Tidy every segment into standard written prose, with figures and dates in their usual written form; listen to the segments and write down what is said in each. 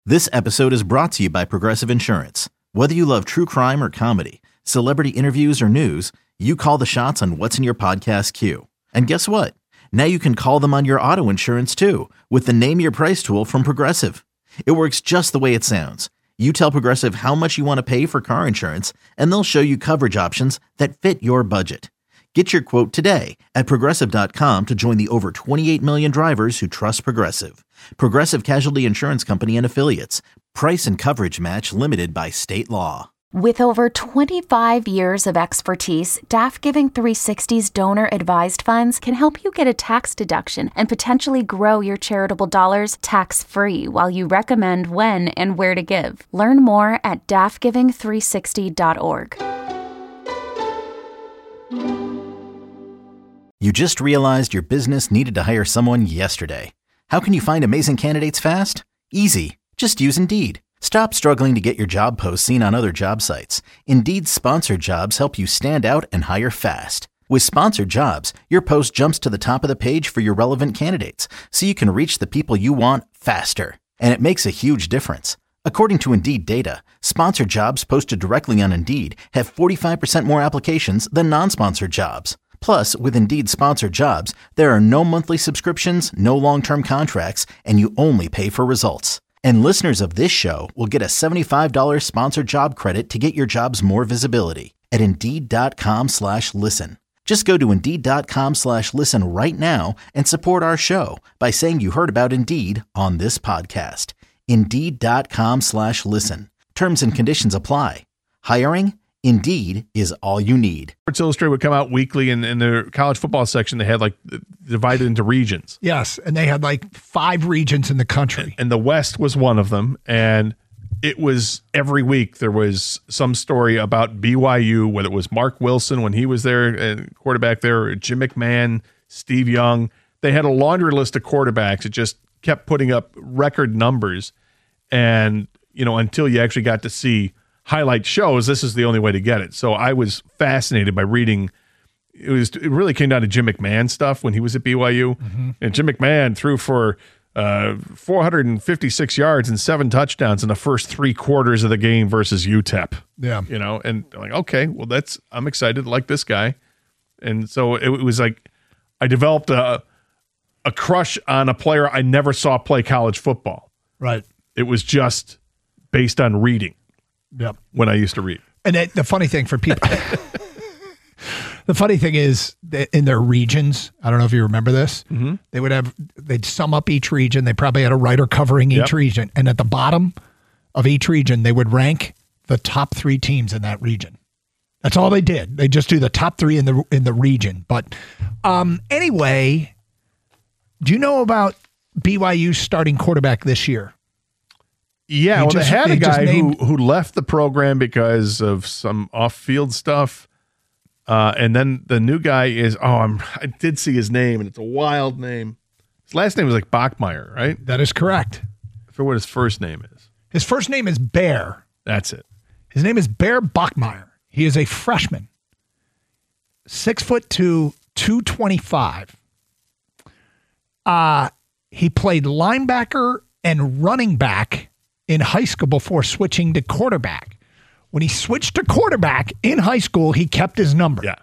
This episode is brought to you by Progressive Insurance. Whether you love true crime or comedy, celebrity interviews or news, you call the shots on what's in your podcast queue. And guess what? Now you can call them on your auto insurance too with the Name Your Price tool from Progressive. It works just the way it sounds. You tell Progressive how much you want to pay for car insurance, and they'll show you coverage options that fit your budget. Get your quote today at Progressive.com to join the over 28 million drivers who trust Progressive. Progressive Casualty Insurance Company and Affiliates. Price and coverage match limited by state law. With over 25 years of expertise, DAF Giving 360's donor-advised funds can help you get a tax deduction and potentially grow your charitable dollars tax-free while you recommend when and where to give. Learn more at dafgiving360.org. You just realized your business needed to hire someone yesterday. How can you find amazing candidates fast? Easy. Just use Indeed. Stop struggling to get your job posts seen on other job sites. Indeed's sponsored jobs help you stand out and hire fast. With sponsored jobs, your post jumps to the top of the page for your relevant candidates, so you can reach the people you want faster. And it makes a huge difference. According to Indeed data, sponsored jobs posted directly on Indeed have 45% more applications than non-sponsored jobs. Plus, with Indeed sponsored jobs, there are no monthly subscriptions, no long-term contracts, and you only pay for results. And listeners of this show will get a $75 sponsored job credit to get your jobs more visibility at Indeed.com/listen. Just go to Indeed.com/listen right now and support our show by saying you heard about Indeed on this podcast. Indeed.com/listen. Terms and conditions apply. Hiring? Indeed is all you need. Sports Illustrated would come out weekly, and in their college football section, they had like divided into regions. Yes, and they had like 5 regions in the country. And the West was one of them. And it was every week there was some story about BYU, whether it was Mark Wilson when he was there, quarterback there, or Jim McMahon, Steve Young. They had a laundry list of quarterbacks that just kept putting up record numbers. And, you know, until you actually got to see highlight shows, this is the only way to get it. So I was fascinated by reading. It really came down to Jim McMahon stuff when he was at BYU. Mm-hmm. And Jim McMahon threw for 456 yards and 7 touchdowns in the first 3 quarters of the game versus UTEP. Yeah. You know, and like, okay, well, I'm excited to like this guy. And so it was like I developed a crush on a player I never saw play college football. Right. It was just based on reading. Yep. When I used to read. And the funny thing for people, the funny thing is that in their regions, I don't know if you remember this, mm-hmm. they'd sum up each region. They probably had a writer covering each region. And at the bottom of each region, they would rank the top 3 teams in that region. That's all they did. They just do the top 3 in the region. But anyway, do you know about BYU's starting quarterback this year? Yeah, well, they had a guy who left the program because of some off-field stuff, and then the new guy is I did see his name, and it's a wild name. His last name was like Bachmeier, right? That is correct. I forget what his first name is. His first name is Bear. That's it. His name is Bear Bachmeier. He is a freshman, 6'2", 225. He played linebacker and running back in high school before switching to quarterback. When he switched to quarterback in high school, he kept his number. Yeah.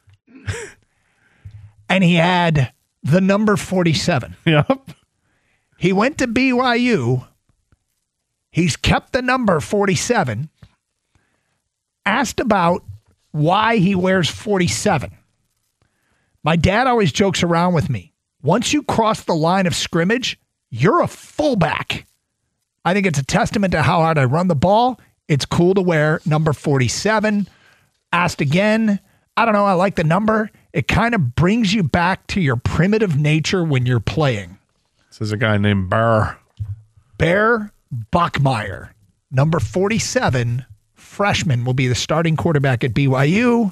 And he had the number 47. Yep. He went to BYU. He's kept the number 47. Asked about why he wears 47. My dad always jokes around with me. Once you cross the line of scrimmage, you're a fullback. I think it's a testament to how hard I run the ball. It's cool to wear number 47. Asked again, I don't know, I like the number. It kind of brings you back to your primitive nature when you're playing. This is a guy named Bear Bachmeier. Number 47, freshman, will be the starting quarterback at BYU.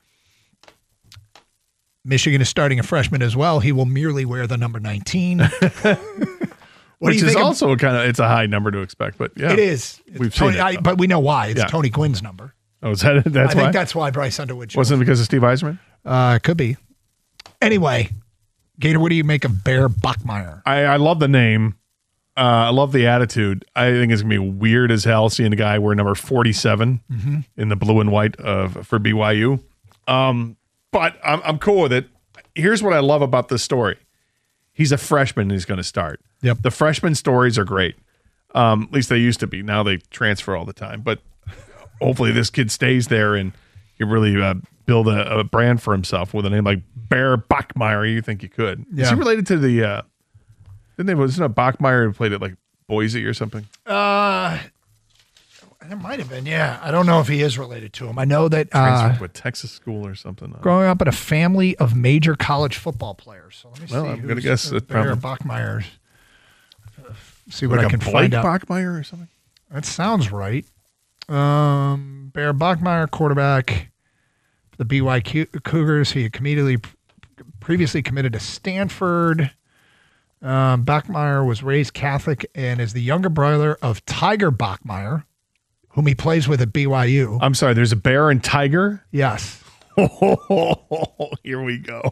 Michigan is starting a freshman as well. He will merely wear the number 19. Which is also it's a high number to expect, but yeah. It is. We've seen it. But we know why. It's Tony Gwynn's number. Oh, is that that's why? I why? think that's why Bryce Underwood chose. Wasn't it because of Steve Eisman? Could be. Anyway, Gator, what do you make of Bear Bachmeier? I love the name. I love the attitude. I think it's going to be weird as hell seeing a guy wear number 47 in the blue and white for BYU. But I'm cool with it. Here's what I love about this story. He's a freshman and he's going to start. Yep. The freshman stories are great. At least they used to be. Now they transfer all the time. But hopefully this kid stays there and you really build a brand for himself with a name like Bear Bachmeier. You think you could. Yeah. Is he related to the wasn't it Bachmeier who played at like Boise or something? There might have been, yeah. I don't know if he is related to him. I know that Transferred to a Texas school or something. growing up in a family of major college football players. So let me see. I'm going to guess that Bear probably Bachmeier. See what like I can a find Blake out. Bachmeier or something. That sounds right. Bear Bachmeier, quarterback for the BYU Cougars. He had previously committed to Stanford. Bachmeier was raised Catholic and is the younger brother of Tiger Bachmeier, whom he plays with at BYU. I'm sorry, there's a bear and tiger? Yes. Here we go.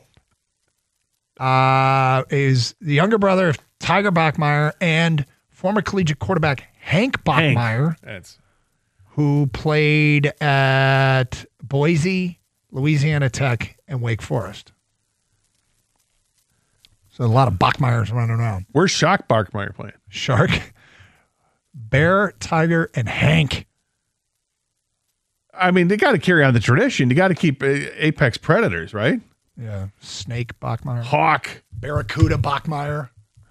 Is the younger brother of Tiger Bachmeier and former collegiate quarterback Hank Bachmeier, who played at Boise, Louisiana Tech, and Wake Forest. So a lot of Bachmeiers running around. Where's Shock Bachmeier playing? Shark, Bear, Tiger, and Hank. I mean, they got to carry on the tradition. You got to keep apex predators, right? Yeah. Snake Bachmeier. Hawk. Barracuda Bachmeier.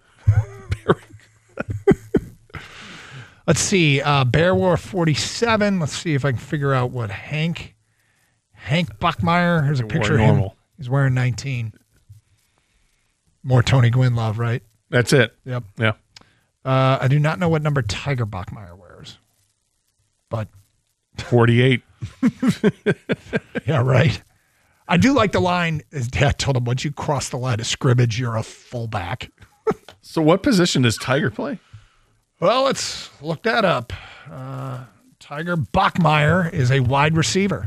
Let's see. Bear wore 47. Let's see if I can figure out what Hank Bachmeier. Here's a picture of him. Normal. He's wearing 19. More Tony Gwynn love, right? That's it. Yep. Yeah. I do not know what number Tiger Bachmeier wears, but 48. yeah, right. I do like the line. His dad told him, once you cross the line of scrimmage, you're a fullback. So what position does Tiger play? Well, let's look that up. Tiger Bachmeier is a wide receiver.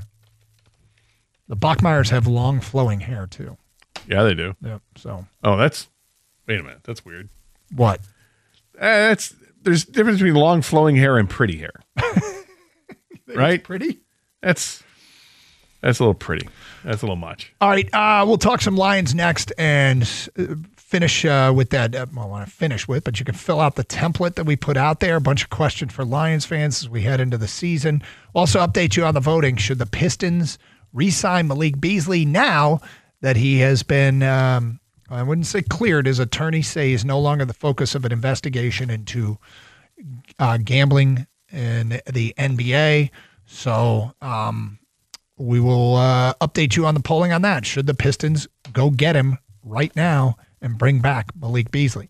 The Bachmeiers have long flowing hair too. Yeah, they do. Yep. So. Oh, wait a minute. That's weird. What? There's a difference between long flowing hair and pretty hair. Right? Pretty? That's a little pretty. That's a little much. All right. We'll talk some Lions next and finish with that. I want to finish with, but you can fill out the template that we put out there. A bunch of questions for Lions fans as we head into the season. We'll also update you on the voting. Should the Pistons re-sign Malik Beasley now that he has been, I wouldn't say cleared, his attorneys say he's no longer the focus of an investigation into gambling in the NBA. So we will update you on the polling on that. Should the Pistons go get him right now and bring back Malik Beasley?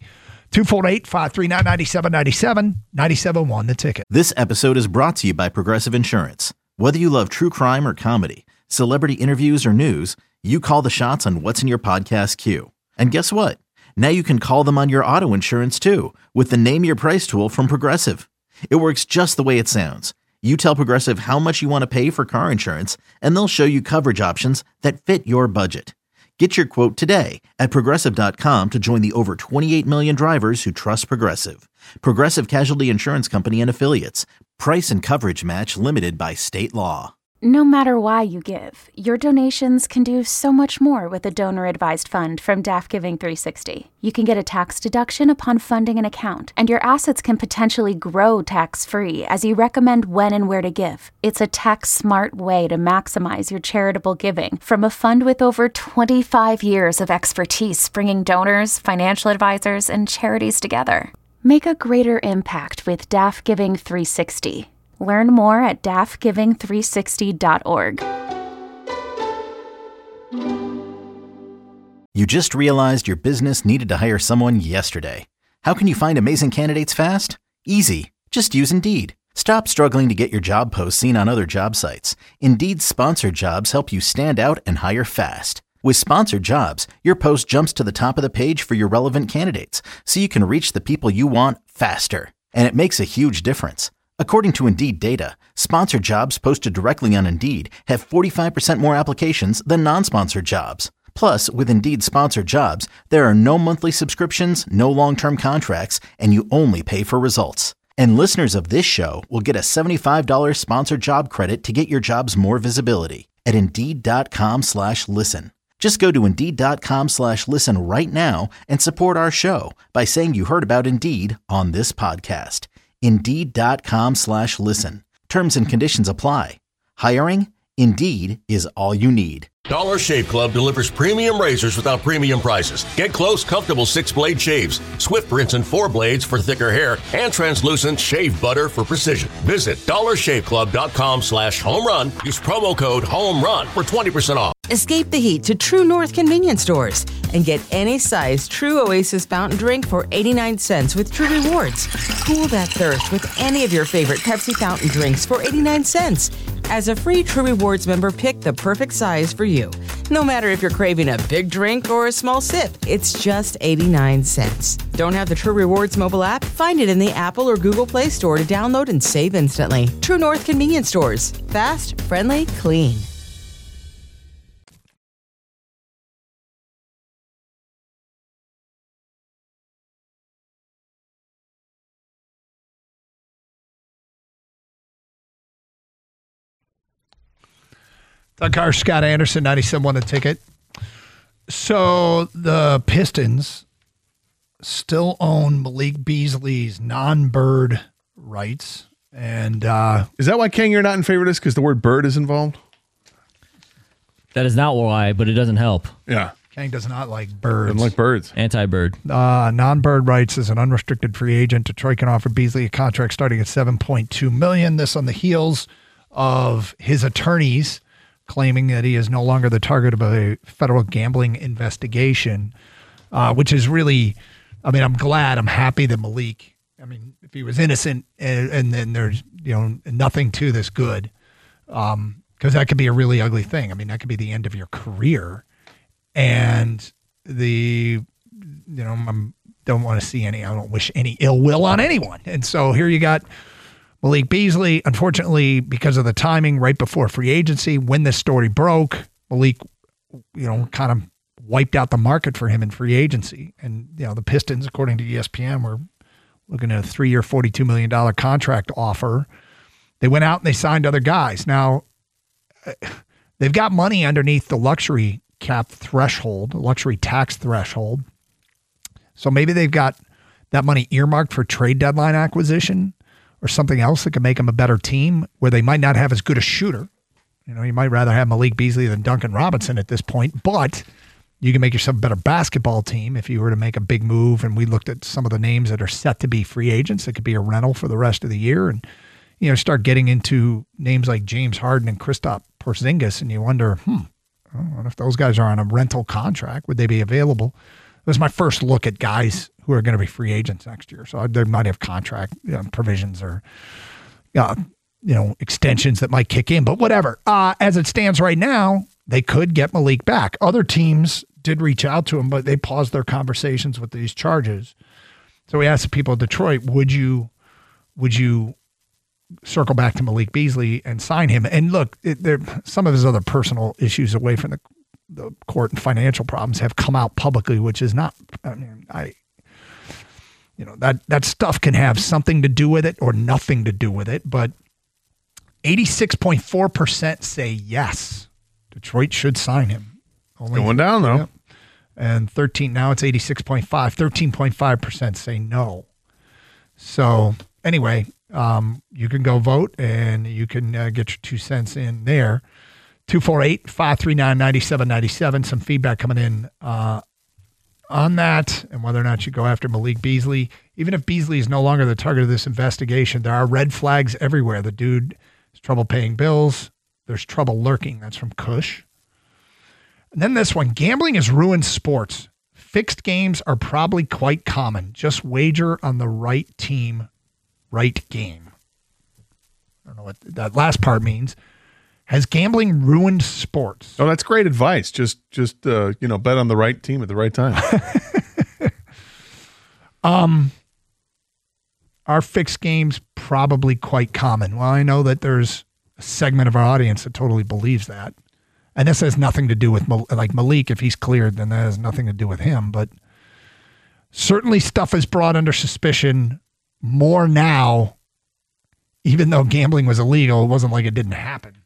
248-539-9797, 97.1 The Ticket. This episode is brought to you by Progressive Insurance. Whether you love true crime or comedy, celebrity interviews or news, you call the shots on what's in your podcast queue. And guess what? Now you can call them on your auto insurance too with the Name Your Price tool from Progressive. It works just the way it sounds. You tell Progressive how much you want to pay for car insurance, and they'll show you coverage options that fit your budget. Get your quote today at Progressive.com to join the over 28 million drivers who trust Progressive. Progressive Casualty Insurance Company and Affiliates. Price and coverage match limited by state law. No matter why you give, your donations can do so much more with a donor-advised fund from DAF Giving 360. You can get a tax deduction upon funding an account, and your assets can potentially grow tax-free as you recommend when and where to give. It's a tax-smart way to maximize your charitable giving from a fund with over 25 years of expertise bringing donors, financial advisors, and charities together. Make a greater impact with DAF Giving 360. Learn more at dafgiving360.org. You just realized your business needed to hire someone yesterday. How can you find amazing candidates fast? Easy. Just use Indeed. Stop struggling to get your job posts seen on other job sites. Indeed's sponsored jobs help you stand out and hire fast. With sponsored jobs, your post jumps to the top of the page for your relevant candidates, so you can reach the people you want faster. And it makes a huge difference. According to Indeed data, sponsored jobs posted directly on Indeed have 45% more applications than non-sponsored jobs. Plus, with Indeed sponsored jobs, there are no monthly subscriptions, no long-term contracts, and you only pay for results. And listeners of this show will get a $75 sponsored job credit to get your jobs more visibility at Indeed.com/listen. Just go to Indeed.com/listen right now and support our show by saying you heard about Indeed on this podcast. Indeed.com/listen. Terms and conditions apply. Hiring? Indeed is all you need. Dollar Shave Club delivers premium razors without premium prices. Get close, comfortable 6-blade shaves, swift rinse and 4 blades for thicker hair, and translucent shave butter for precision. Visit dollarshaveclub.com/home run. Use promo code HOMERUN for 20% off. Escape the heat to True North convenience stores and get any size True Oasis fountain drink for 89 cents with True Rewards. Cool that thirst with any of your favorite Pepsi fountain drinks for 89 cents. As a free True Rewards member, pick the perfect size for you. No matter if you're craving a big drink or a small sip, it's just 89 cents. Don't have the True Rewards mobile app? Find it in the Apple or Google Play Store to download and save instantly. True North convenience stores. Fast, friendly, clean. Doug Carr, Scott Anderson, 97.1 The Ticket. So the Pistons still own Malik Beasley's non-bird rights. And is that why, King, you're not in favor of this? Because the word bird is involved? That is not why, but it doesn't help. Yeah. King does not like birds. Doesn't like birds. Anti-bird. Non-bird rights as an unrestricted free agent. Detroit can offer Beasley a contract starting at $7.2 million. This on the heels of his attorneys claiming that he is no longer the target of a federal gambling investigation, which is really, I mean, I'm happy that Malik, I mean, if he was innocent and then there's, nothing to this good, because that could be a really ugly thing. I mean, that could be the end of your career. And I don't wish any ill will on anyone. And so here you got Malik Beasley. Unfortunately, because of the timing right before free agency, when this story broke, Malik, kind of wiped out the market for him in free agency. And, the Pistons, according to ESPN, were looking at a 3-year, $42 million contract offer. They went out and they signed other guys. Now, they've got money underneath the luxury cap threshold, luxury tax threshold. So maybe they've got that money earmarked for trade deadline acquisition or something else that could make them a better team where they might not have as good a shooter. You might rather have Malik Beasley than Duncan Robinson at this point, but you can make yourself a better basketball team if you were to make a big move. And we looked at some of the names that are set to be free agents. It could be a rental for the rest of the year. And, start getting into names like James Harden and Kristaps Porzingis. And you wonder, what if those guys are on a rental contract? Would they be available? It was my first look at guys who are going to be free agents next year. So they might have contract provisions or, extensions that might kick in, but whatever. As it stands right now, they could get Malik back. Other teams did reach out to him, but they paused their conversations with these charges. So we asked the people of Detroit, would you circle back to Malik Beasley and sign him? And look, some of his other personal issues away from the court and financial problems have come out publicly, which is not, that stuff can have something to do with it or nothing to do with it, but 86.4% say yes. Detroit should sign him. Going down though. Yep. And now it's 86.5, 13.5% say no. So anyway, you can go vote and you can get your 2 cents in there. 248-539-9797. Some feedback coming in on that and whether or not you go after Malik Beasley. Even if Beasley is no longer the target of this investigation, there are red flags everywhere. The dude has trouble paying bills. There's trouble lurking. That's from Kush. And then this one, gambling has ruined sports. Fixed games are probably quite common. Just wager on the right team, right game. I don't know what that last part means. Has gambling ruined sports? Oh, that's great advice. Just bet on the right team at the right time. Are fixed games probably quite common? Well, I know that there's a segment of our audience that totally believes that. And this has nothing to do with Malik. If he's cleared, then that has nothing to do with him. But certainly stuff is brought under suspicion more now, even though gambling was illegal. It wasn't like it didn't happen.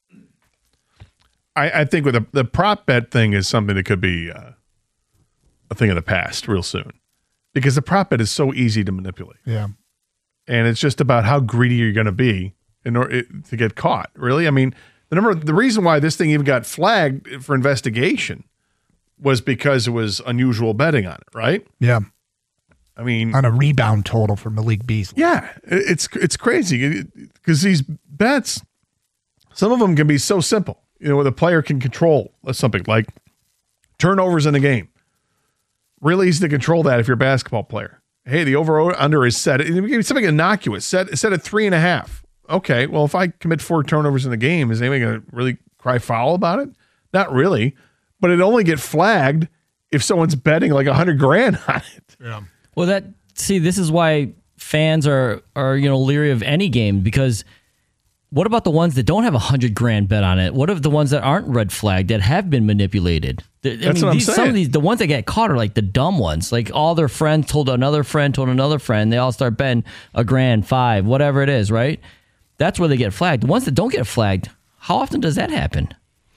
I think with the prop bet thing is something that could be a thing of the past real soon, because the prop bet is so easy to manipulate. Yeah. And it's just about how greedy you're going to be in order to get caught. Really, I mean, the reason why this thing even got flagged for investigation was because it was unusual betting on it, right? Yeah. I mean, on a rebound total for Malik Beasley. Yeah, it's crazy because these bets, some of them can be so simple. You know, where the player can control something like turnovers in the game. Really easy to control that if you're a basketball player. Hey, the over-under is set. Something innocuous. Set at 3.5. Okay, well, if I commit 4 turnovers in the game, is anybody going to really cry foul about it? Not really. But it only get flagged if someone's betting like $100,000 on it. Yeah. Well, this is why fans are leery of any game, because what about the ones that don't have $100,000 bet on it? What if the ones that aren't red flagged that have been manipulated? That's what I'm saying. Some of these, the ones that get caught are like the dumb ones. Like all their friends told another friend. They all start betting $1,000, $5,000, whatever it is, right? That's where they get flagged. The ones that don't get flagged, how often does that happen?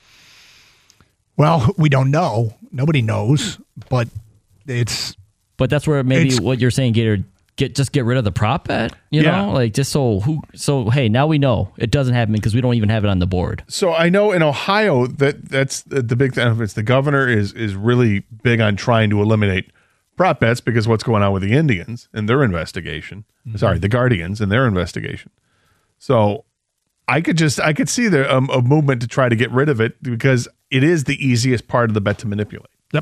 Well, we don't know. Nobody knows, but it's. But that's where maybe what you're saying, Gator, just get rid of the prop bet, you know? Like just so hey, now we know it doesn't happen because we don't even have it on the board. So I know in Ohio that's the big thing. It's the governor is really big on trying to eliminate prop bets because what's going on with the Indians and their investigation. Mm-hmm. Sorry, the Guardians and their investigation. So I could see a movement to try to get rid of it because it is the easiest part of the bet to manipulate. Yep.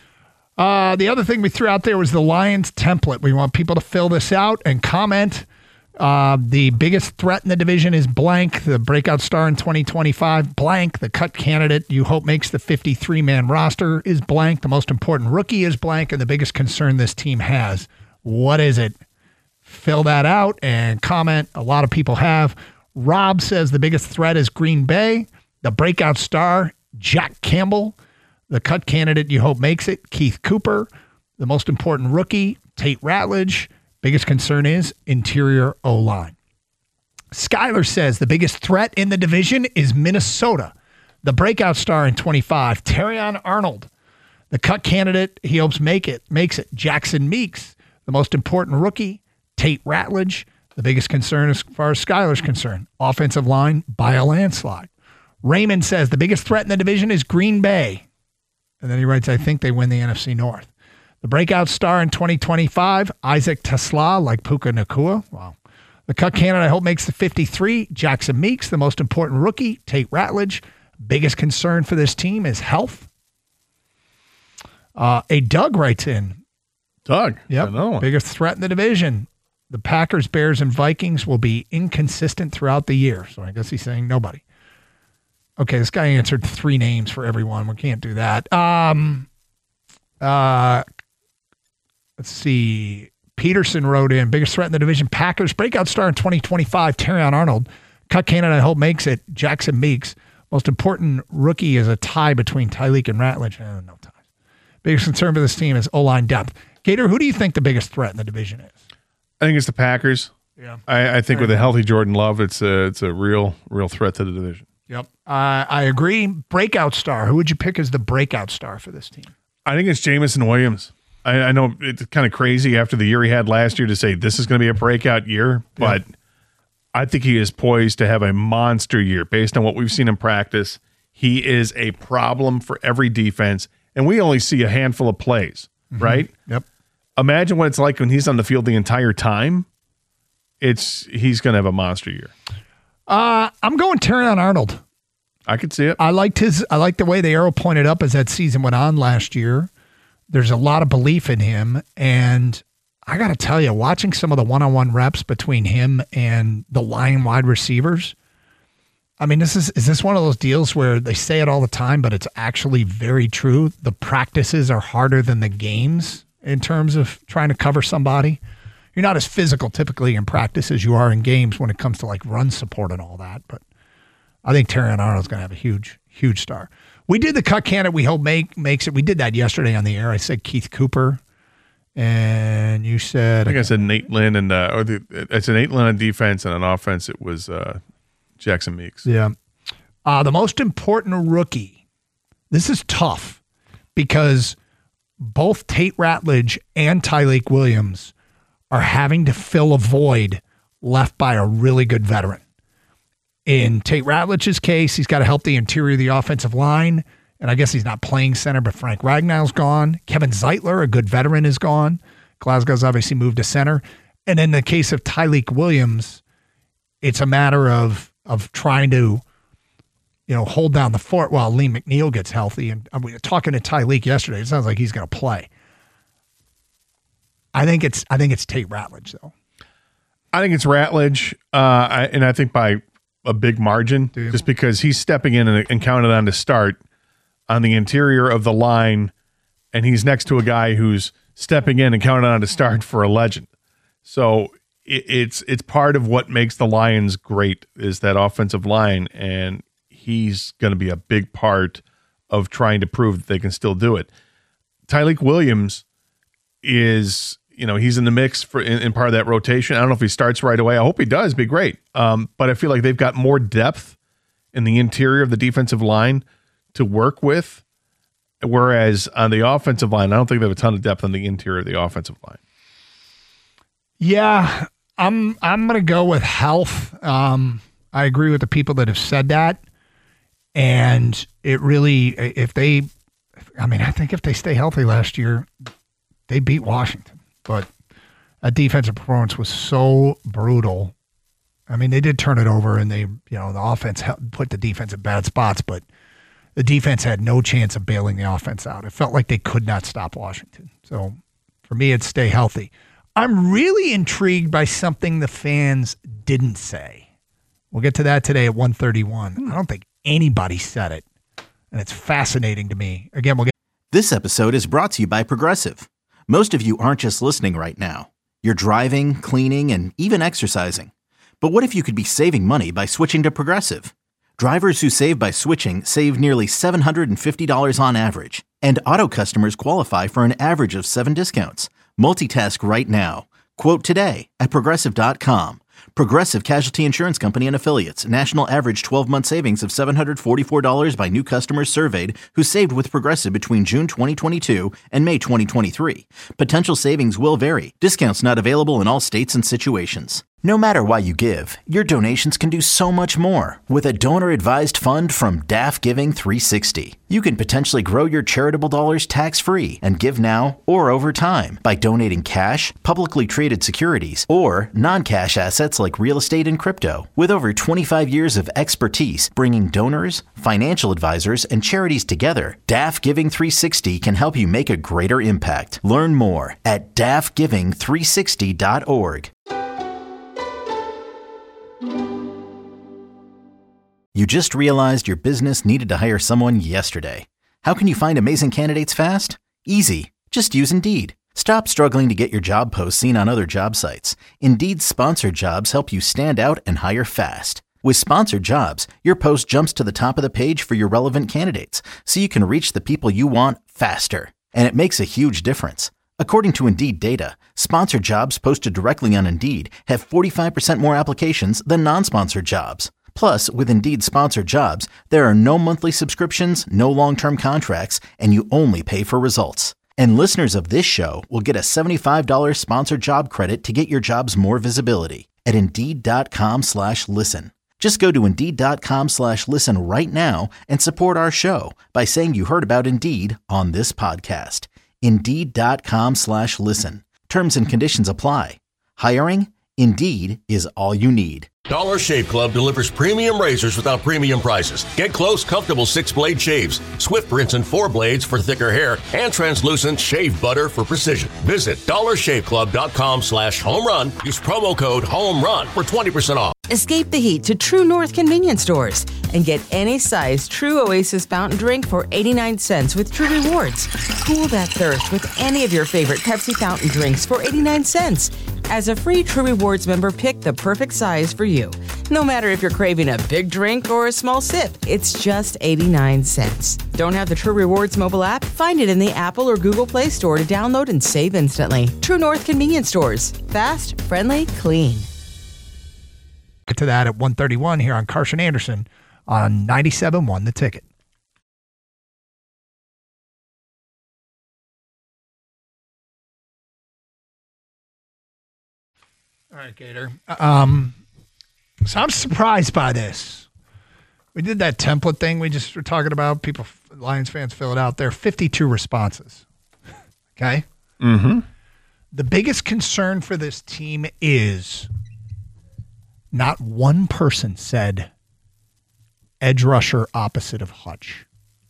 The other thing we threw out there was the Lions template. We want people to fill this out and comment. The biggest threat in the division is blank. The breakout star in 2025, blank. The cut candidate you hope makes the 53-man roster is blank. The most important rookie is blank. And the biggest concern this team has. What is it? Fill that out and comment. A lot of people have. Rob says the biggest threat is Green Bay. The breakout star, Jack Campbell. The cut candidate you hope makes it, Keith Cooper. The most important rookie, Tate Ratledge. Biggest concern is interior O-line. Skyler says the biggest threat in the division is Minnesota. The breakout star in 25, Terrion Arnold. The cut candidate he hopes makes it, Jackson Meeks. The most important rookie, Tate Ratledge. The biggest concern as far as Skyler's concerned, offensive line by a landslide. Raymond says the biggest threat in the division is Green Bay. And then he writes, I think they win the NFC North. The breakout star in 2025, Isaac Tesla, like Puka Nacua. Wow. The cut candidate I hope makes the 53, Jackson Meeks. The most important rookie, Tate Ratledge. Biggest concern for this team is health. Doug writes in. Doug? Yep. Biggest threat in the division. The Packers, Bears, and Vikings will be inconsistent throughout the year. So I guess he's saying nobody. Okay, this guy answered 3 names for everyone. We can't do that. Let's see. Peterson wrote in, biggest threat in the division, Packers. Breakout star in 2025, Terrion Arnold. Cut candidate I hope makes it, Jackson Meeks. Most important rookie is a tie between Tyleek and Ratledge. No ties. Biggest concern for this team is O-line depth. Gator, who do you think the biggest threat in the division is? I think it's the Packers. Yeah. I think with a healthy Jordan Love, it's a real threat to the division. Yep. I agree. Breakout star. Who would you pick as the breakout star for this team? I think it's Jameson Williams. I know it's kind of crazy after the year he had last year to say this is going to be a breakout year, but I think he is poised to have a monster year based on what we've seen in practice. He is a problem for every defense, and we only see a handful of plays, right? Yep. Imagine what it's like when he's on the field the entire time. He's going to have a monster year. I'm going Terrion Arnold. I could see it. I liked the way the arrow pointed up as that season went on last year. There's a lot of belief in him, and I got to tell you, watching some of the one-on-one reps between him and the line wide receivers, I mean, is this one of those deals where they say it all the time, but it's actually very true? The practices are harder than the games in terms of trying to cover somebody. You're not as physical typically in practice as you are in games when it comes to like run support and all that, but I think Terrion Arnold's going to have a huge star. We did the cut candidate we hope makes it. We did that yesterday on the air. I said Keith Cooper, and you said... I think I said Nate Lynn, and I said Nate Lynn on defense, and on offense it was Jackson Meeks. Yeah. The most important rookie. This is tough because both Tate Ratledge and Tyleik Williams are having to fill a void left by a really good veteran. In Tate Ratledge's case, he's got to help the interior of the offensive line, and I guess he's not playing center, but Frank Ragnall's gone. Kevin Zeitler, a good veteran, is gone. Glasgow's obviously moved to center. And in the case of Tyleik Williams, it's a matter of trying to, hold down the fort while Lee McNeil gets healthy. And we were talking to Tyleik yesterday. It sounds like he's going to play. I think it's Tate Ratledge, though. I think it's Ratledge, and I think by a big margin, just because he's stepping in and counted on to start on the interior of the line, and he's next to a guy who's stepping in and counted on to start for a legend. So it's part of what makes the Lions great is that offensive line, and he's going to be a big part of trying to prove that they can still do it. Tyleik Williams is, he's in the mix for in part of that rotation. I don't know if he starts right away. I hope he does. Be great. But I feel like they've got more depth in the interior of the defensive line to work with, whereas on the offensive line, I don't think they have a ton of depth on the interior of the offensive line. Yeah, I'm going to go with health. I agree with the people that have said that. And it really, I think if they stay healthy last year, they beat Washington. But a defensive performance was so brutal. I mean, they did turn it over, and the offense put the defense in bad spots, but the defense had no chance of bailing the offense out. It felt like they could not stop Washington. So for me, it's stay healthy. I'm really intrigued by something the fans didn't say. We'll get to that today at 1:31. I don't think anybody said it, and it's fascinating to me. Again, we'll get. This episode is brought to you by Progressive. Most of you aren't just listening right now. You're driving, cleaning, and even exercising. But what if you could be saving money by switching to Progressive? Drivers who save by switching save nearly $750 on average, and auto customers qualify for an average of 7 discounts. Multitask right now. Quote today at Progressive.com. Progressive Casualty Insurance Company and Affiliates. National average 12-month savings of $744 by new customers surveyed who saved with Progressive between June 2022 and May 2023. Potential savings will vary. Discounts not available in all states and situations. No matter why you give, your donations can do so much more. With a donor-advised fund from DAF Giving 360, you can potentially grow your charitable dollars tax-free and give now or over time by donating cash, publicly traded securities, or non-cash assets like real estate and crypto. With over 25 years of expertise bringing donors, financial advisors, and charities together, DAF Giving 360 can help you make a greater impact. Learn more at dafgiving360.org. You just realized your business needed to hire someone yesterday. How can you find amazing candidates fast? Easy. Just use Indeed. Stop struggling to get your job posts seen on other job sites. Indeed's sponsored jobs help you stand out and hire fast. With sponsored jobs, your post jumps to the top of the page for your relevant candidates, so you can reach the people you want faster. And it makes a huge difference. According to Indeed data, sponsored jobs posted directly on Indeed have 45% more applications than non-sponsored jobs. Plus, with Indeed sponsored jobs, there are no monthly subscriptions, no long-term contracts, and you only pay for results. And listeners of this show will get a $75 sponsored job credit to get your jobs more visibility at Indeed.com/listen. Just go to Indeed.com/listen right now and support our show by saying you heard about Indeed on this podcast. Indeed.com/listen. Terms and conditions apply. Hiring? Indeed is all you need. Dollar Shave Club delivers premium razors without premium prices. Get close, comfortable 6-blade shaves, Swift rinse and 4 blades for thicker hair, and translucent shave butter for precision. Visit dollarshaveclub.com/homerun. Use promo code HOMERUN for 20% off. Escape the heat to True North convenience stores and get any size True Oasis fountain drink for 89 cents with True Rewards. Cool that thirst with any of your favorite Pepsi fountain drinks for 89 cents. As a free True Rewards member, pick the perfect size for you. No matter if you're craving a big drink or a small sip, it's just 89 cents. Don't have the True Rewards mobile app? Find it in the Apple or Google Play Store to download and save instantly. True North Convenience Stores. Fast, friendly, clean. Get to that at 1:31 here on Carson Anderson on 97.1 The Ticket. All right, Gator. So I'm surprised by this. We did that template thing we just were talking about. People, Lions fans, fill it out. There are 52 responses. Okay? Mm-hmm. The biggest concern for this team is not one person said edge rusher opposite of Hutch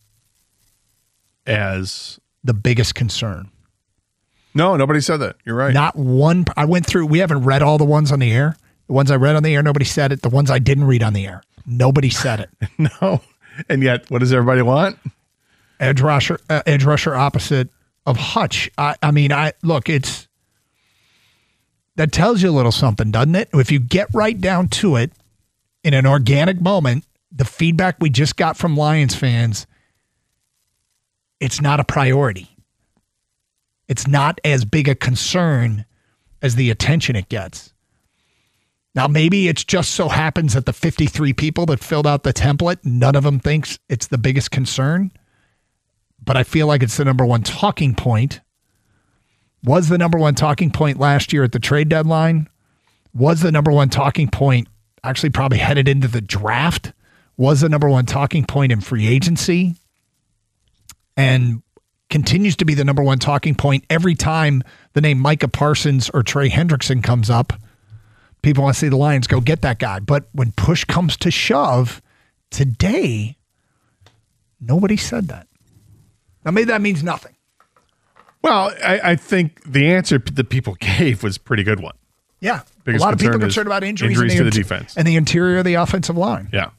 As the biggest concern. no, nobody said that. You're right. Not one. I went through. We haven't read all the ones on the air. The ones I read on the air, nobody said it. The ones I didn't read on the air, nobody said it. No. And yet, what does everybody want? Edge rusher opposite of Hutch. I mean, look. It's that tells you a little something, doesn't it? If you get right down to it, in an organic moment, the feedback we just got from Lions fans, it's not a priority. It's not as big a concern as the attention it gets. Now, maybe it's just so happens that the 53 people that filled out the template, none of them thinks it's the biggest concern. But I feel like it's the number one talking point. Was the number one talking point last year at the trade deadline? Was the number one talking point actually probably headed into the draft? Was the number one talking point in free agency? And continues to be the number one talking point every time the name Micah Parsons or Trey Hendrickson comes up. People want to see the Lions go get that guy. But when push comes to shove, today, nobody said that. Now, maybe that means nothing. Well, I think the answer that people gave was a pretty good one. Yeah. Biggest a lot of people are concern concerned about injuries to the defense. And the interior of the offensive line. Yeah.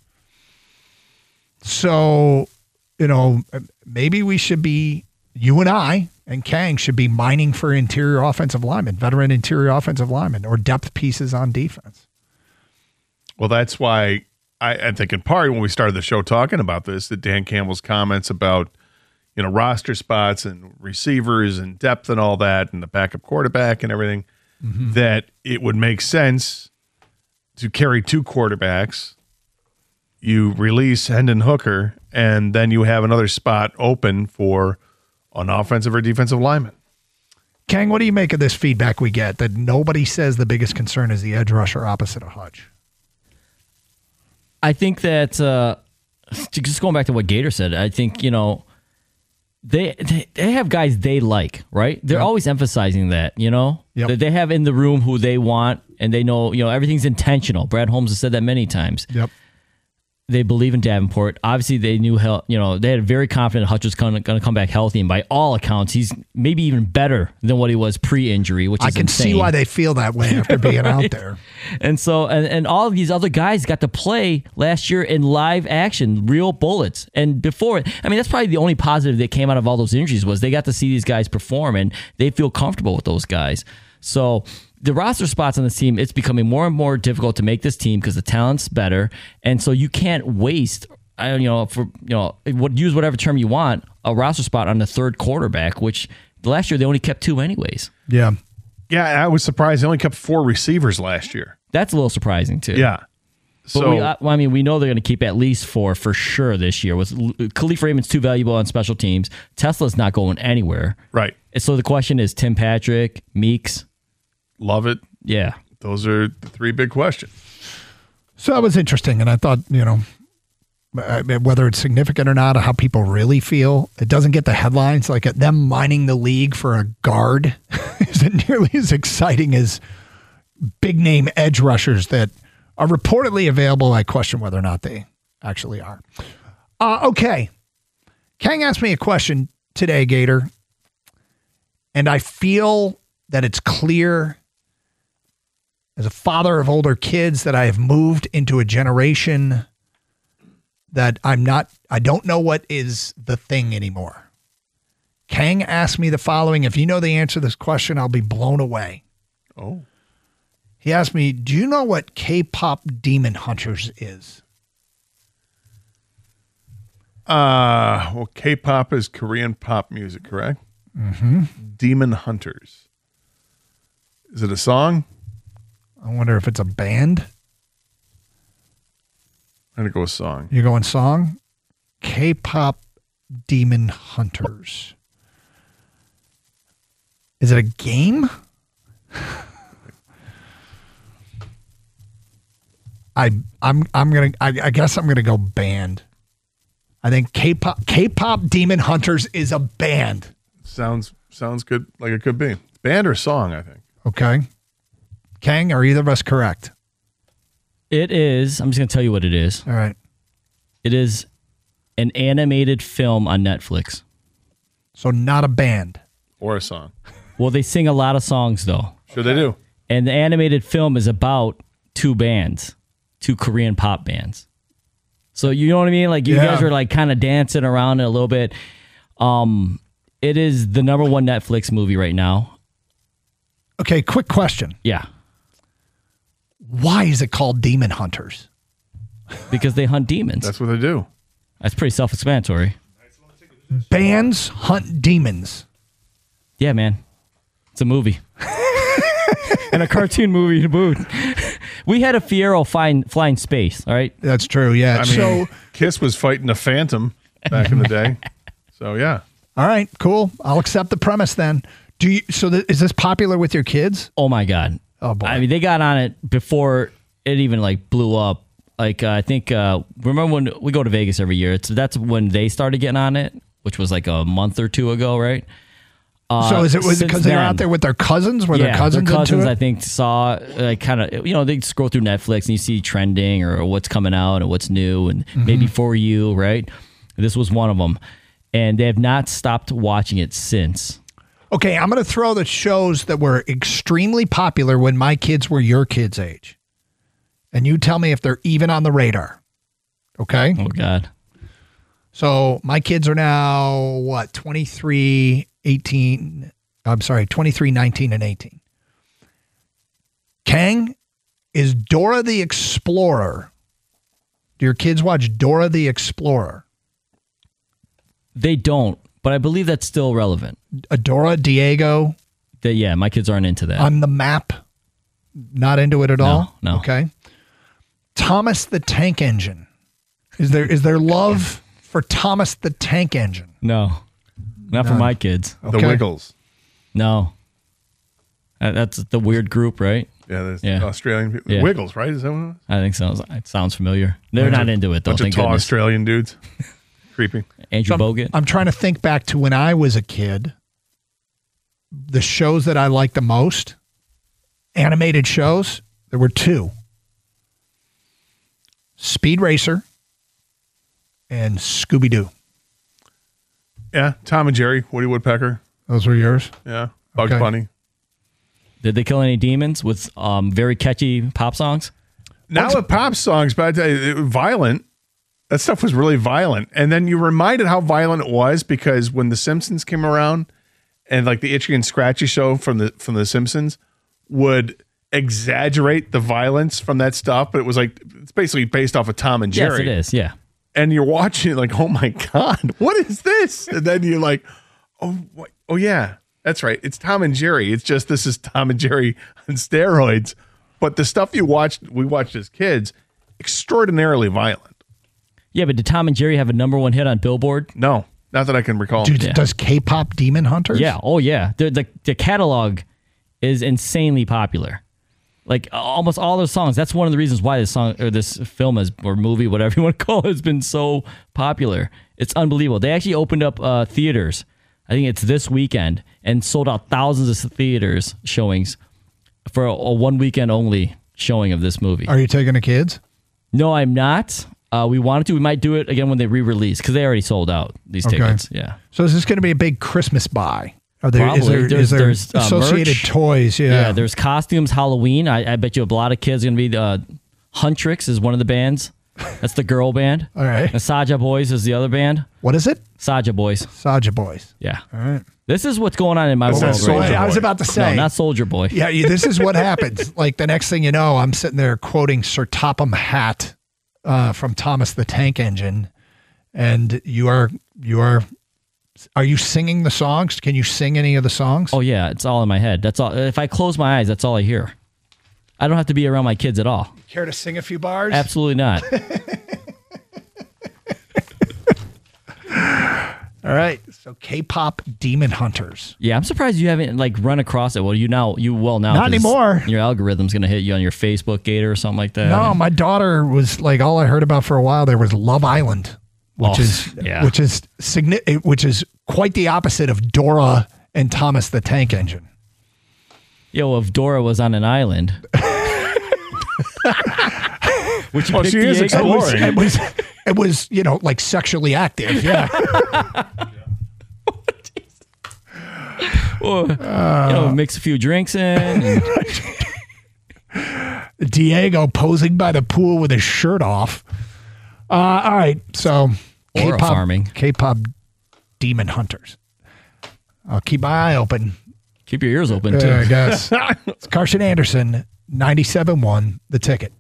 So, maybe we should be, you and I and Kang should be mining for interior offensive linemen, veteran interior offensive linemen, or depth pieces on defense. Well, that's why I think in part when we started the show talking about this, that Dan Campbell's comments about, roster spots and receivers and depth and all that and the backup quarterback and everything, that it would make sense to carry two quarterbacks. You release Hendon Hooker, and then you have another spot open for an offensive or defensive lineman. Kang, what do you make of this feedback we get that nobody says the biggest concern is the edge rusher opposite of Hutch? I think that just going back to what Gator said, I think, they have guys they like, right? They're always emphasizing that, that they have in the room who they want, and they know, everything's intentional. Brad Holmes has said that many times. Yep. They believe in Davenport. Obviously, they knew they had very confident Hutch was going to come back healthy, and by all accounts, he's maybe even better than what he was pre-injury, which is insane. I can see why they feel that way after being out there. And so, and all of these other guys got to play last year in live action, real bullets. And before, that's probably the only positive that came out of all those injuries was they got to see these guys perform, and they feel comfortable with those guys. So the roster spots on this team, it's becoming more and more difficult to make this team because the talent's better, and so you can't waste, use whatever term you want, a roster spot on the third quarterback, which last year they only kept two anyways. Yeah. Yeah, I was surprised they only kept 4 receivers last year. That's a little surprising too. Yeah. But we know they're going to keep at least 4 for sure this year. With Khalif Raymond's too valuable on special teams. Tesla's not going anywhere. Right. And so the question is Tim Patrick, Meeks. Love it. Yeah. Those are the 3 big questions. So that was interesting. And I thought, whether it's significant or not, how people really feel, it doesn't get the headlines. Like them mining the league for a guard isn't nearly as exciting as big name edge rushers that are reportedly available. I question whether or not they actually are. Okay. Kang asked me a question today, Gator, and I feel that it's clear as a father of older kids that I have moved into a generation that I don't know what is the thing anymore. Kang asked me the following. If you know the answer to this question, I'll be blown away. Oh. He asked me, do you know what K-pop Demon Hunters is? Well, K-pop is Korean pop music, correct? Mm-hmm. Demon Hunters. Is it a song? I wonder if it's a band. I'm going to go with song. You're going song? K-pop Demon Hunters. Is it a game? I guess I'm gonna go band. I think K-pop Demon Hunters is a band. Sounds good, like it could be. Band or song, I think. Okay. Kang, are either of us correct? It is. I'm just going to tell you what it is. All right. It is an animated film on Netflix. So not a band. Or a song. Well, they sing a lot of songs, though. Sure they do. And the animated film is about two Korean pop bands. So you know what I mean? Like you guys are like kind of dancing around it a little bit. It is the number one Netflix movie right now. Okay, quick question. Yeah. Why is it called Demon Hunters? Because they hunt demons. That's what they do. That's pretty self-explanatory. Bands hunt demons. Yeah, man. It's a movie. And a cartoon movie to boot. We had a Fiero flying space, all right? That's true, yeah. I mean, Kiss was fighting a Phantom back in the day. So, yeah. All right, cool. I'll accept the premise then. Is this popular with your kids? Oh, my God. Oh, boy. I mean, they got on it before it even, like, blew up. Like, I think, remember when we go to Vegas every year? That's when they started getting on it, which was like a month or two ago, right? So was it because they were out there with their cousins? Were their cousins into it? I think, saw, like, kind of, they scroll through Netflix and you see trending or what's coming out and what's new and maybe for you, right? This was one of them. And they have not stopped watching it since. Okay, I'm going to throw the shows that were extremely popular when my kids were your kids' age. And you tell me if they're even on the radar. Okay? Oh, God. So my kids are now, 23, 19, and 18. Kang, is Dora the Explorer. Do your kids watch Dora the Explorer? They don't, but I believe that's still relevant. Dora, Diego. Yeah, my kids aren't into that. On the Map. Not into it at all? No. Okay. Thomas the Tank Engine. Is there love for Thomas the Tank Engine? No. Not for my kids. The Wiggles. No. That's the weird group, right? Yeah, there's Australian people. Yeah. Wiggles, right? Is that what it was? I think so. It sounds familiar. They're not into it, though. Bunch of tall Australian dudes. Creepy. Andrew Bogut. I'm trying to think back to when I was a kid. The shows that I liked the most, animated shows, there were two. Speed Racer and Scooby-Doo. Yeah, Tom and Jerry, Woody Woodpecker. Those were yours? Yeah, Bugs Bunny. Did they kill any demons with very catchy pop songs? Not with pop songs, but I tell you, violent. That stuff was really violent. And then you reminded how violent it was because when The Simpsons came around and like the Itchy and Scratchy show from the Simpsons would exaggerate the violence from that stuff, but it was like, it's basically based off of Tom and Jerry. Yes, it is, yeah. And you're watching it like, oh my God, what is this? And then you're like, oh yeah, that's right. It's Tom and Jerry. It's just, this is Tom and Jerry on steroids. But the stuff we watched as kids, extraordinarily violent. Yeah, but did Tom and Jerry have a number one hit on Billboard? No, not that I can recall. Dude, does K-pop Demon Hunters? Yeah. Oh, yeah. The catalog is insanely popular. Like almost all those songs. That's one of the reasons why this song or this film or movie, whatever you want to call it, has been so popular. It's unbelievable. They actually opened up theaters. I think it's this weekend and sold out thousands of theaters showings for a 1 weekend only showing of this movie. Are you taking the kids? No, I'm not. We wanted to. We might do it again when they re-release because they already sold out these tickets. Yeah. So is this going to be a big Christmas buy? Probably. Is there there's associated merch. toys? Yeah. Yeah, there's costumes, Halloween. I bet you a lot of kids are going to be Huntrix is one of the bands. That's the girl band. All right. And Saja Boys is the other band. What is it? Saja Boys. Saja Boys. Yeah. All right. This is what's going on in my world right Soulja now. I was about to say. No, not Soldier Boy. Yeah, this is what happens. Like the next thing you know, I'm sitting there quoting Sir Topham Hatt from Thomas the Tank Engine, and are you singing the songs? Can you sing any of the songs? Oh yeah, it's all in my head. That's all. If I close my eyes, that's all I hear. I don't have to be around my kids at all. Care to sing a few bars? Absolutely not. All right. So K-pop Demon Hunters. Yeah, I'm surprised you haven't like run across it. Well, you will now. Not 'cause anymore. Your algorithm's gonna hit you on your Facebook Gator or something like that. No, my daughter was like, all I heard about for a while there was Love Island, which is quite the opposite of Dora and Thomas the Tank Engine. Yeah, well, if Dora was on an island, which Well, she is exploring. It was like sexually active. Yeah. mix a few drinks in. And Diego posing by the pool with his shirt off. All right, so Or farming. K-pop Demon Hunters. I'll keep my eye open. Keep your ears open too. I guess. It's Carson Anderson, 97.1, The Ticket.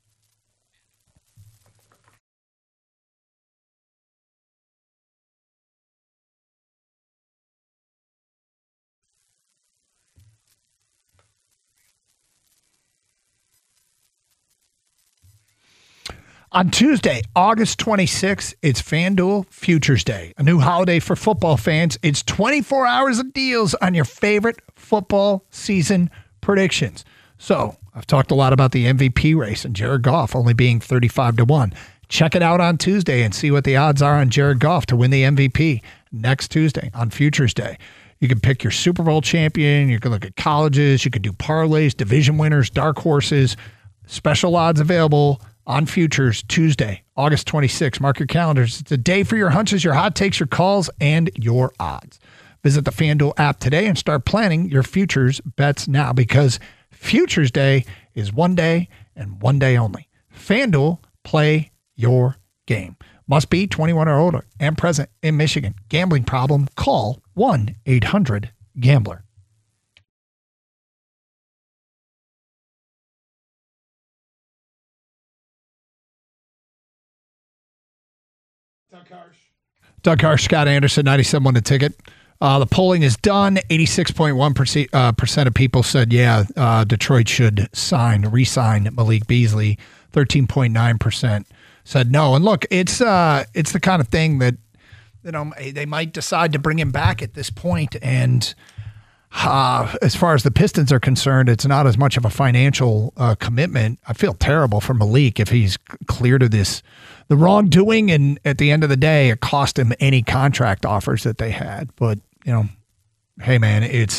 On Tuesday, August 26th, it's FanDuel Futures Day, a new holiday for football fans. It's 24 hours of deals on your favorite football season predictions. So I've talked a lot about the MVP race and Jared Goff only being 35-1. Check it out on Tuesday and see what the odds are on Jared Goff to win the MVP next Tuesday on Futures Day. You can pick your Super Bowl champion. You can look at colleges. You can do parlays, division winners, dark horses, special odds available on Futures Tuesday, August 26th. Mark your calendars. It's a day for your hunches, your hot takes, your calls, and your odds. Visit the FanDuel app today and start planning your futures bets now because Futures Day is one day and one day only. FanDuel, play your game. Must be 21 or older and present in Michigan. Gambling problem? Call 1-800-GAMBLER. Doug Harsh, Scott Anderson, 97.1 The Ticket. The polling is done. 86.1% of people said, Detroit should re-sign Malik Beasley. 13.9% said no. And look, it's the kind of thing that they might decide to bring him back at this point. And as far as the Pistons are concerned, it's not as much of a financial commitment. I feel terrible for Malik if he's cleared of the wrongdoing, and at the end of the day, it cost him any contract offers that they had. But hey man, it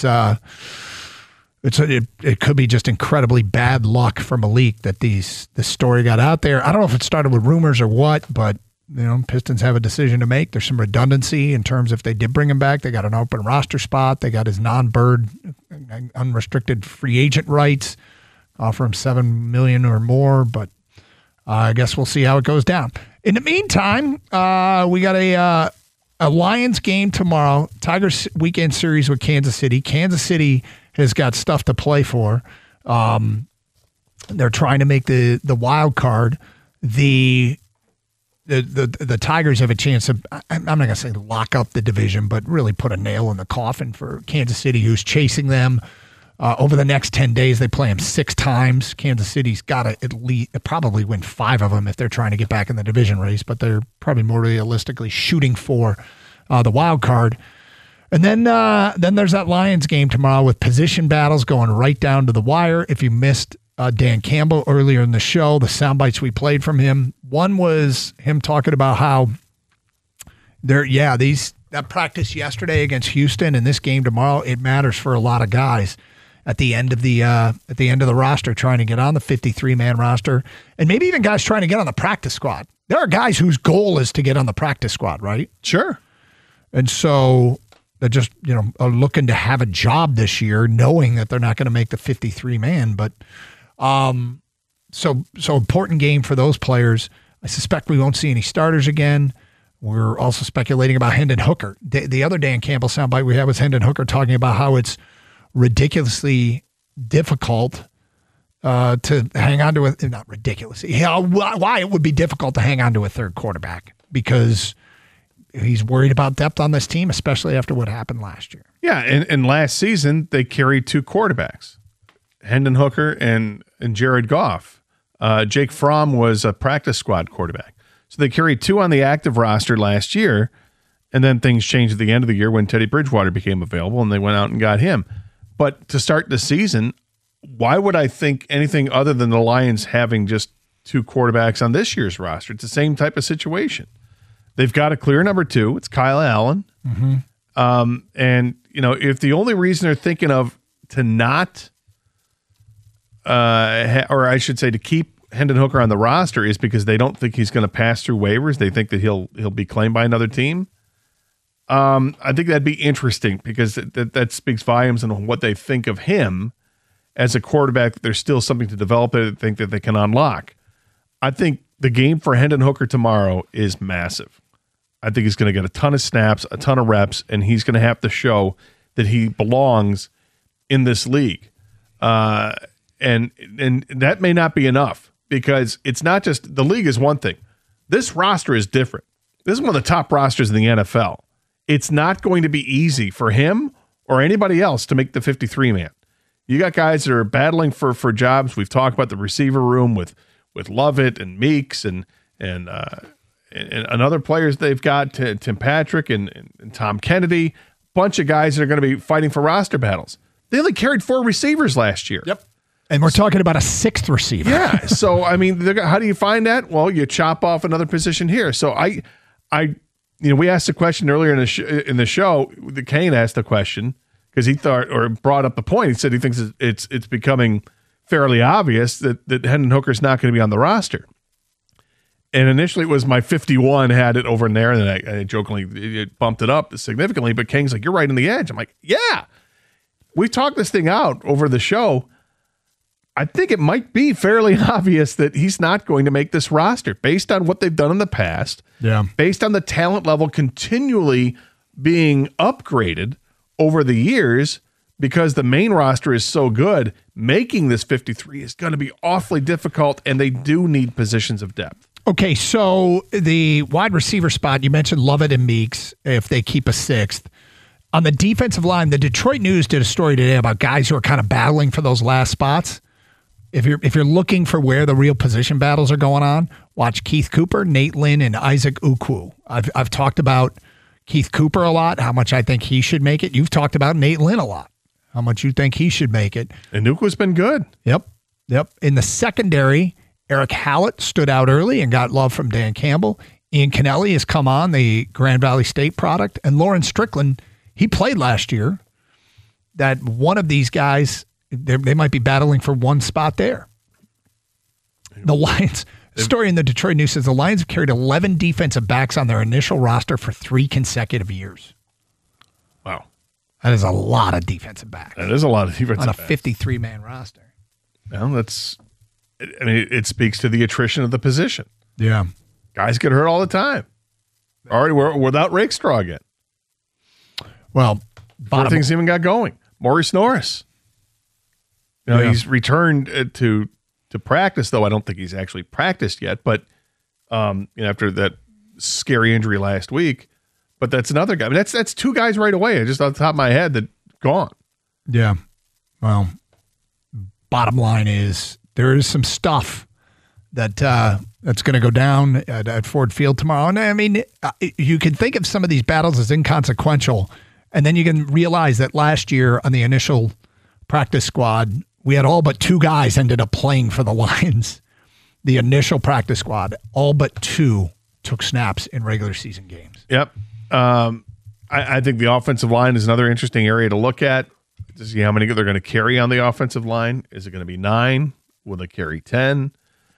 could be just incredibly bad luck for Malik that this story got out there. I don't know if it started with rumors or what, but Pistons have a decision to make. There's some redundancy in terms if they did bring him back, they got an open roster spot. They got his non-bird unrestricted free agent rights. Offer him $7 million or more, but I guess we'll see how it goes down. In the meantime, we got a Lions game tomorrow. Tigers weekend series with Kansas City. Kansas City has got stuff to play for. They're trying to make the wild card. The Tigers have a chance to, I'm not going to say lock up the division, but really put a nail in the coffin for Kansas City, who's chasing them. Over the next 10 days, they play them 6 times. Kansas City's got to at least probably win 5 of them if they're trying to get back in the division race, but they're probably more realistically shooting for the wild card. And then there's that Lions game tomorrow with position battles going right down to the wire. If you missed Dan Campbell earlier in the show, the sound bites we played from him, one was him talking about how that practice yesterday against Houston and this game tomorrow, it matters for a lot of guys at the end of the roster trying to get on the 53-man roster, and maybe even guys trying to get on the practice squad. There are guys whose goal is to get on the practice squad, right? Sure. And so they're just are looking to have a job this year, knowing that they're not going to make the 53-man. But so important game for those players. I suspect we won't see any starters again. We're also speculating about Hendon Hooker. The other Dan Campbell soundbite we had was Hendon Hooker talking about how it's ridiculously difficult to hang on to not ridiculously, why it would be difficult to hang on to a third quarterback, because he's worried about depth on this team, especially after what happened last year. Yeah, and last season they carried 2 quarterbacks, Hendon Hooker and Jared Goff. Jake Fromm was a practice squad quarterback. So they carried 2 on the active roster last year, and then things changed at the end of the year when Teddy Bridgewater became available, and they went out and got him. But to start the season, why would I think anything other than the Lions having just 2 quarterbacks on this year's roster? It's the same type of situation. They've got a clear number 2. It's Kyle Allen. Mm-hmm. And, if the only reason they're thinking of to not, or I should say to keep Hendon Hooker on the roster is because they don't think he's going to pass through waivers. They think that he'll be claimed by another team. I think that'd be interesting because that speaks volumes on what they think of him as a quarterback. There's still something to develop there that think that they can unlock. I think the game for Hendon Hooker tomorrow is massive. I think he's going to get a ton of snaps, a ton of reps, and he's going to have to show that he belongs in this league. And that may not be enough because it's not just the league is one thing. This roster is different. This is one of the top rosters in the NFL. It's not going to be easy for him or anybody else to make the 53-man. You got guys that are battling for jobs. We've talked about the receiver room with Lovett and Meeks and other players they've got, Tim Patrick and Tom Kennedy, bunch of guys that are going to be fighting for roster battles. They only carried 4 receivers last year. Yep. And we're talking about a 6th receiver. Yeah. So, I mean, how do you find that? Well, you chop off another position here. So we asked a question earlier in the show. Kane asked a question because he thought or brought up the point. He said he thinks it's becoming fairly obvious that Hendon Hooker's not going to be on the roster. And initially it was my 51 had it over in there, and then I jokingly bumped it up significantly. But King's like, "You're right on the edge." I'm like, "Yeah." We talked this thing out over the show. I think it might be fairly obvious that he's not going to make this roster based on what they've done in the past. Yeah. Based on the talent level continually being upgraded over the years, because the main roster is so good, making this 53 is going to be awfully difficult, and they do need positions of depth. Okay, so the wide receiver spot, you mentioned Lovett and Meeks if they keep a 6th. On the defensive line, the Detroit News did a story today about guys who are kind of battling for those last spots. If you're looking for where the real position battles are going on, watch Keith Cooper, Nate Lynn, and Isaac Ukwu. I've talked about Keith Cooper a lot, how much I think he should make it. You've talked about Nate Lynn a lot, how much you think he should make it. And Ukwu's been good. Yep. In the secondary, Eric Hallett stood out early and got love from Dan Campbell. Ian Kennelly has come on, the Grand Valley State product. And Lawrence Strickland, he played last year. That one of these guys, they might be battling for one spot there. The Lions, story in the Detroit News says the Lions have carried 11 defensive backs on their initial roster for 3 consecutive years. Wow. That is a lot of defensive backs. That is a lot of defensive on a backs. 53-man roster. Well, it speaks to the attrition of the position. Yeah. Guys get hurt all the time. Already we're without Rakestraw again. Well, before things even got going. Maurice Norris. He's returned to practice, though I don't think he's actually practiced yet. But after that scary injury last week, but that's another guy. I mean, that's 2 guys right away. Just on the top of my head that gone. Yeah. Well, bottom line is there is some stuff that that's going to go down at Ford Field tomorrow. And I mean, you can think of some of these battles as inconsequential, and then you can realize that last year on the initial practice squad, we had all but 2 guys ended up playing for the Lions. The initial practice squad, all but 2 took snaps in regular season games. Yep. I think the offensive line is another interesting area to look at to see how many they're going to carry on the offensive line. Is it going to be 9? Will they carry 10?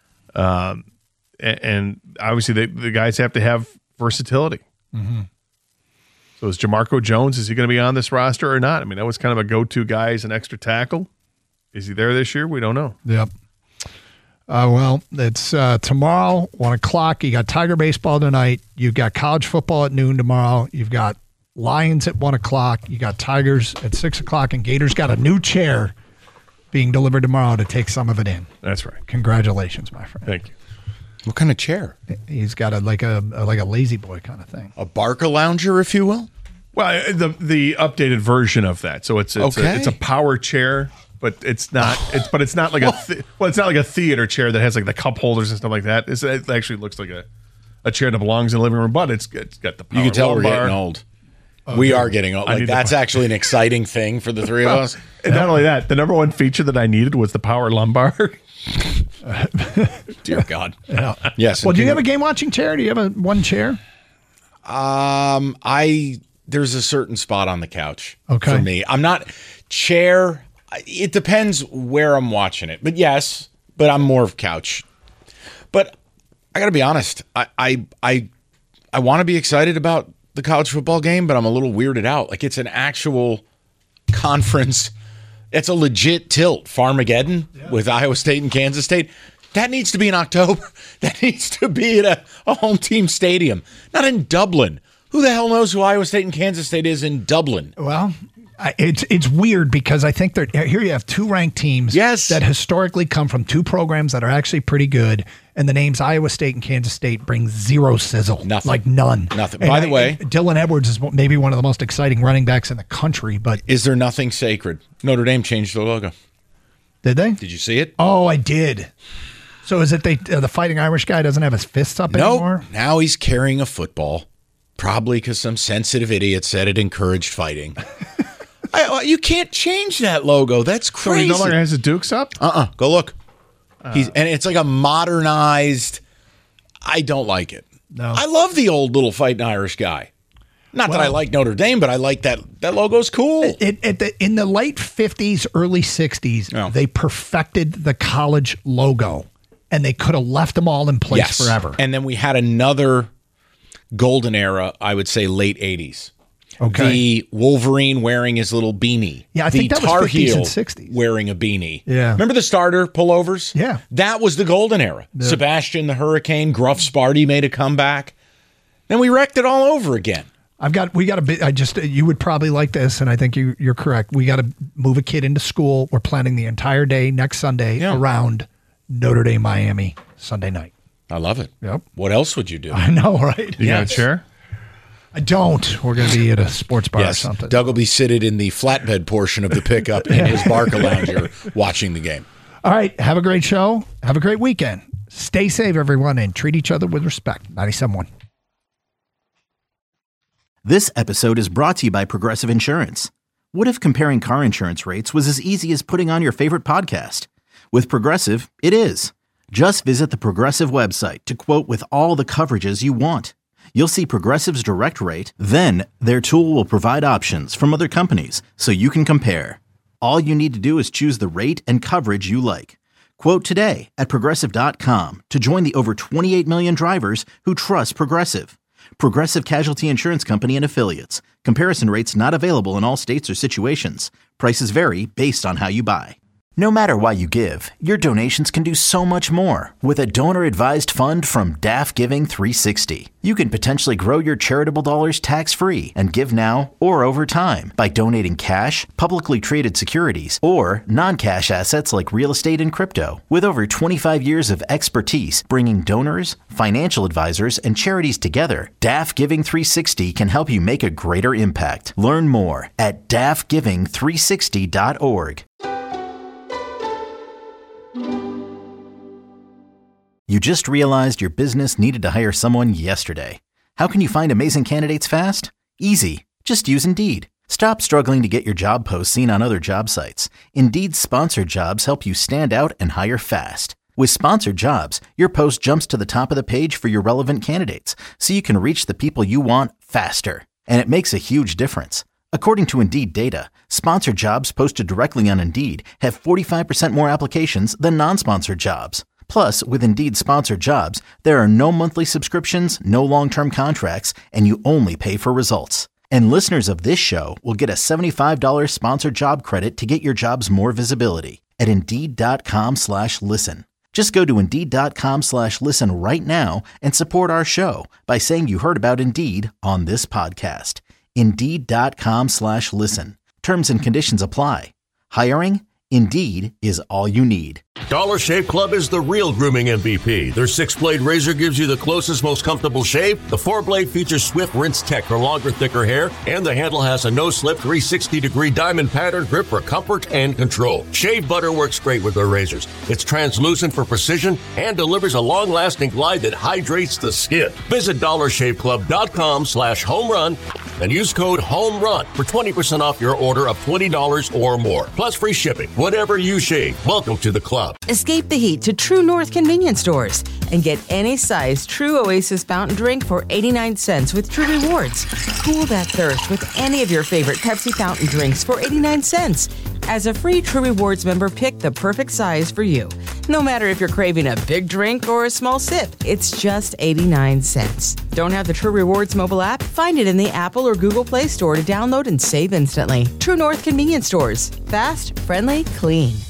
And obviously the guys have to have versatility. Mm-hmm. So is Jamarco Jones, is he going to be on this roster or not? I mean, that was kind of a go-to guy as an extra tackle. Is he there this year? We don't know. Yep. Well, it's tomorrow, 1 o'clock. You got Tiger baseball tonight. You've got college football at noon tomorrow. You've got Lions at 1 o'clock. You got Tigers at 6 o'clock. And Gators got a new chair being delivered tomorrow to take some of it in. That's right. Congratulations, my friend. Thank you. What kind of chair? He's got a lazy boy kind of thing. A Barca lounger, if you will? Well, the updated version of that. So it's a power chair. But it's not. It's not like it's not like a theater chair that has like the cup holders and stuff like that. It actually looks like a chair that belongs in the living room. But it's got the power. You can tell we're lumbar. getting old. We are getting old. Like, that's actually an exciting thing for the three of us. And not only that, the number one feature that I needed was the power lumbar. Dear God. Yeah. Yes. Well, do you have a game watching chair? Do you have one chair? There's a certain spot on the couch for me. I'm not chair. It depends where I'm watching it. But yes, I'm more of couch. But I got to be honest. I want to be excited about the college football game, but I'm a little weirded out. Like, it's an actual conference. It's a legit tilt. Farmageddon with Iowa State and Kansas State. That needs to be in October. That needs to be at a home team stadium, not in Dublin. Who the hell knows who Iowa State and Kansas State is in Dublin? Well, it's weird because I think here you have two ranked teams that historically come from two programs that are actually pretty good, and the names Iowa State and Kansas State bring zero sizzle. Nothing. Like none. Nothing. And By the way, Dylan Edwards is maybe one of the most exciting running backs in the country, but is there nothing sacred? Notre Dame changed their logo. Did they? Did you see it? Oh, I did. So is it the Fighting Irish guy doesn't have his fists up anymore? No, now he's carrying a football, probably because some sensitive idiot said it encouraged fighting. You can't change that logo. That's crazy. So he no longer has the Dukes up? Go look. And it's like a modernized. I don't like it. No. I love the old little Fighting Irish guy. Not that I like Notre Dame, but I like that logo's cool. In the late 50s, early 60s, they perfected the college logo, and they could have left them all in place forever. And then we had another golden era, I would say late 80s. Okay. The Wolverine wearing his little beanie. Yeah, I think that was 50s and 60s. Wearing a beanie. Yeah. Remember the starter pullovers? Yeah. That was the golden era. Yeah. Sebastian the Hurricane, Gruff Sparty made a comeback. Then we wrecked it all over again. You would probably like this, and I think you're correct. We got to move a kid into school. We're planning the entire day next Sunday around Notre Dame, Miami, Sunday night. I love it. Yep. What else would you do? I know, right? You got a chair? I don't. We're going to be at a sports bar or something. Doug will be seated in the flatbed portion of the pickup in his Barca lounger watching the game. All right. Have a great show. Have a great weekend. Stay safe, everyone, and treat each other with respect. 97.1. This episode is brought to you by Progressive Insurance. What if comparing car insurance rates was as easy as putting on your favorite podcast? With Progressive, it is. Just visit the Progressive website to quote with all the coverages you want. You'll see Progressive's direct rate, then their tool will provide options from other companies so you can compare. All you need to do is choose the rate and coverage you like. Quote today at Progressive.com to join the over 28 million drivers who trust Progressive. Progressive Casualty Insurance Company and Affiliates. Comparison rates not available in all states or situations. Prices vary based on how you buy. No matter why you give, your donations can do so much more with a donor-advised fund from DAF Giving 360. You can potentially grow your charitable dollars tax-free and give now or over time by donating cash, publicly traded securities, or non-cash assets like real estate and crypto. With over 25 years of expertise bringing donors, financial advisors, and charities together, DAF Giving 360 can help you make a greater impact. Learn more at dafgiving360.org. You just realized your business needed to hire someone yesterday. How can you find amazing candidates fast? Easy. Just use Indeed. Stop struggling to get your job posts seen on other job sites. Indeed's sponsored jobs help you stand out and hire fast. With sponsored jobs, your post jumps to the top of the page for your relevant candidates, so you can reach the people you want faster. And it makes a huge difference. According to Indeed data, sponsored jobs posted directly on Indeed have 45% more applications than non-sponsored jobs. Plus, with Indeed sponsored jobs, there are no monthly subscriptions, no long-term contracts, and you only pay for results. And listeners of this show will get a $75 sponsored job credit to get your jobs more visibility at Indeed.com/listen. Just go to Indeed.com/listen right now and support our show by saying you heard about Indeed on this podcast. Indeed.com/listen. Terms and conditions apply. Hiring? Indeed is all you need. Dollar Shave Club is the real grooming MVP. Their 6-blade razor gives you the closest, most comfortable shave. The 4-blade features swift rinse tech for longer, thicker hair, and the handle has a no-slip 360-degree diamond pattern grip for comfort and control. Shave butter works great with their razors. It's translucent for precision and delivers a long-lasting glide that hydrates the skin. Visit DollarShaveClub.com/homerun and use code HOMERUN for 20% off your order of $20 or more, plus free shipping. Whatever you shave, welcome to the club. Escape the heat to True North convenience stores and get any size True Oasis fountain drink for 89 cents with True Rewards. Cool that thirst with any of your favorite Pepsi fountain drinks for 89 cents. As a free True Rewards member, pick the perfect size for you. No matter if you're craving a big drink or a small sip, it's just 89 cents. Don't have the True Rewards mobile app? Find it in the Apple or Google Play Store to download and save instantly. True North convenience stores. Fast, friendly, clean.